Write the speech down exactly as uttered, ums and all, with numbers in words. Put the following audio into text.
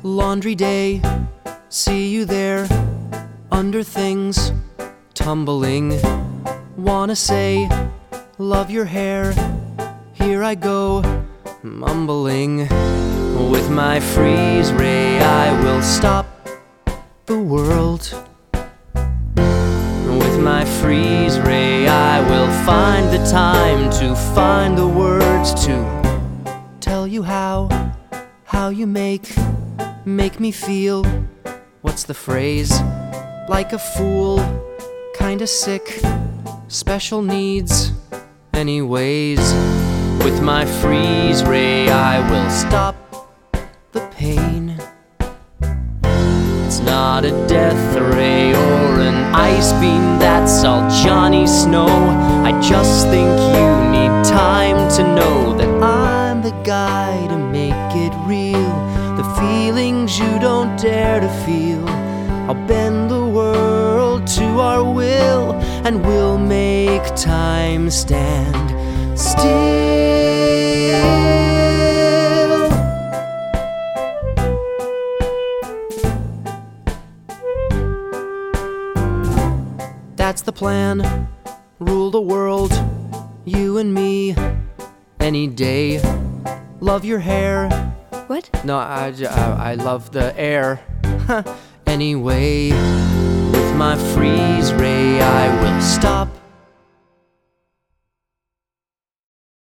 Laundry day, see you there, under things, tumbling. Wanna say, love your hair, here I go, mumbling. With my freeze ray I will stop the world. With my freeze ray I will find the time to find the words to tell you how, how you make, make me feel. What's the phrase? Like a fool, kinda sick, special needs, anyways. With my freeze ray I will stop the pain. It's not a death ray or an ice beam that's all Johnny Snow. I just think you need time to know that I'm the guy to make it real. The feelings you don't dare to feel, I'll bend the world to our will, and we'll make time stand still. That's the plan, rule the world, you and me, any day. Love your hair. What? No, I, I, I love the air. Anyway, with my freeze ray I will stop